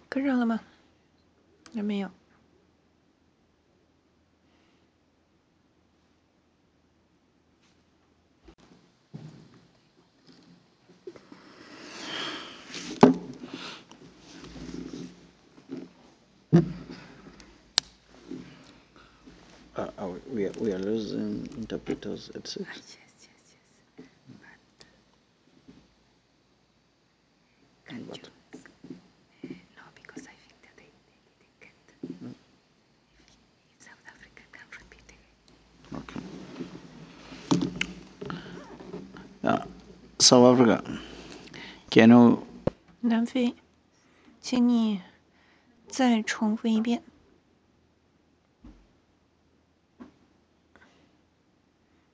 跟上了吗？还没有。 We are losing interpreters at 6. Yes. But No, because I think that they can't. If South Africa can repeat it. okay. South Africa, can you? 南非，请你再重复一遍。